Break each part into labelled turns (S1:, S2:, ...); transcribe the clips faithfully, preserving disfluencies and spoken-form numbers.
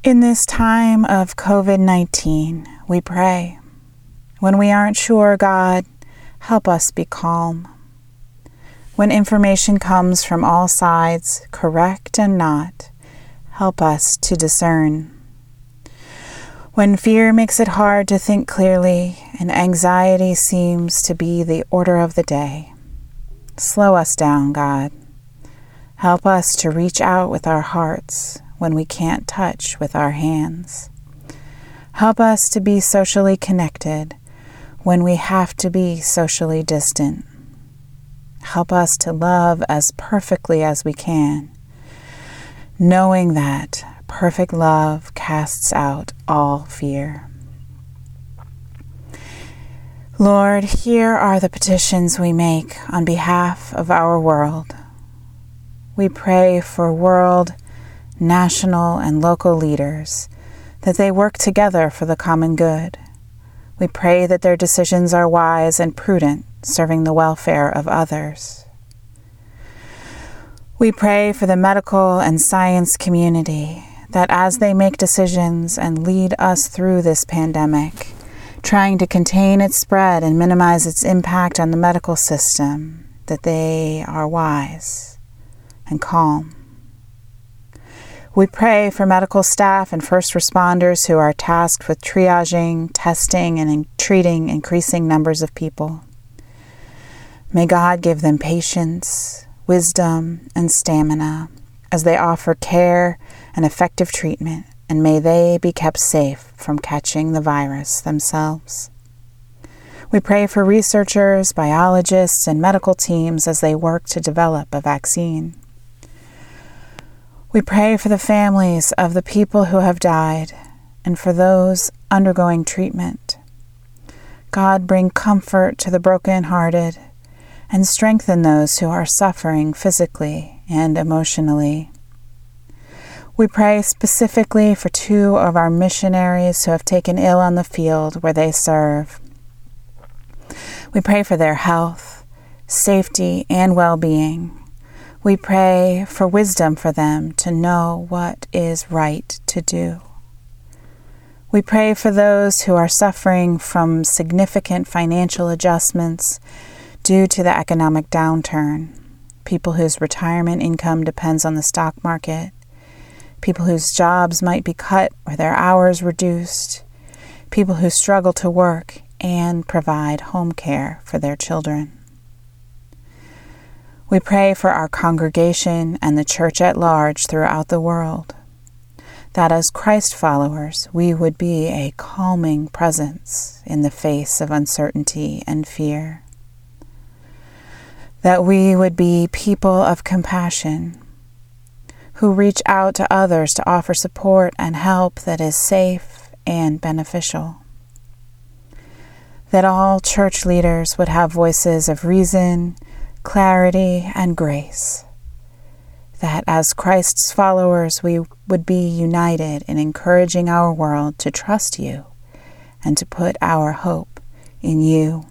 S1: In this time of covid nineteen, we pray. When we aren't sure, God, help us be calm. When information comes from all sides, correct and not, help us to discern. When fear makes it hard to think clearly and anxiety seems to be the order of the day, slow us down, God. Help us to reach out with our hearts when we can't touch with our hands. Help us to be socially connected when we have to be socially distant. Help us to love as perfectly as we can, knowing that perfect love casts out all fear. Lord, here are the petitions we make on behalf of our world. We pray for world, national, and local leaders, that they work together for the common good. We pray that their decisions are wise and prudent, serving the welfare of others. We pray for the medical and science community, that as they make decisions and lead us through this pandemic, trying to contain its spread and minimize its impact on the medical system, that they are wise and calm. We pray for medical staff and first responders who are tasked with triaging, testing, and in treating increasing numbers of people. May God give them patience, wisdom, and stamina as they offer care and effective treatment, and may they be kept safe from catching the virus themselves. We pray for researchers, biologists, and medical teams as they work to develop a vaccine. We pray for the families of the people who have died and for those undergoing treatment. God, bring comfort to the brokenhearted and strengthen those who are suffering physically and emotionally. We pray specifically for two of our missionaries who have taken ill on the field where they serve. We pray for their health, safety, and well-being. We pray for wisdom for them to know what is right to do. We pray for those who are suffering from significant financial adjustments due to the economic downturn, people whose retirement income depends on the stock market, people whose jobs might be cut or their hours reduced, people who struggle to work and provide home care for their children. We pray for our congregation and the church at large throughout the world, that as Christ followers, we would be a calming presence in the face of uncertainty and fear, that we would be people of compassion who reach out to others to offer support and help that is safe and beneficial, that all church leaders would have voices of reason, clarity, and grace, that as Christ's followers we would be united in encouraging our world to trust you and to put our hope in you.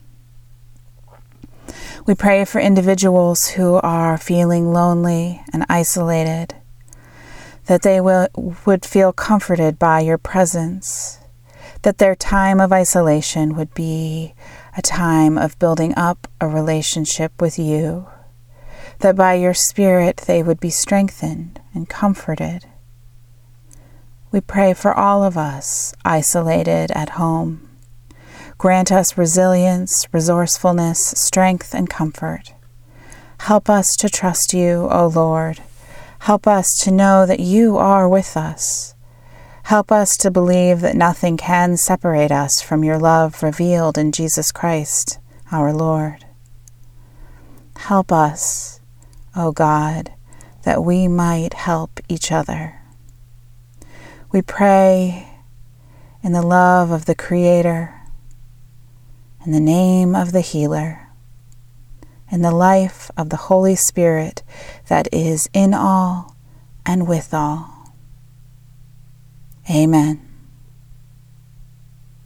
S1: We pray for individuals who are feeling lonely and isolated, that they will, would feel comforted by your presence, that their time of isolation would be a time of building up a relationship with you, that by your Spirit they would be strengthened and comforted. We pray for all of us isolated at home. Grant us resilience, resourcefulness, strength, and comfort. Help us to trust you, O Lord. Help us to know that you are with us. Help us to believe that nothing can separate us from your love revealed in Jesus Christ, our Lord. Help us, O God, that we might help each other. We pray in the love of the Creator, in the name of the Healer, in the life of the Holy Spirit that is in all and with all. Amen.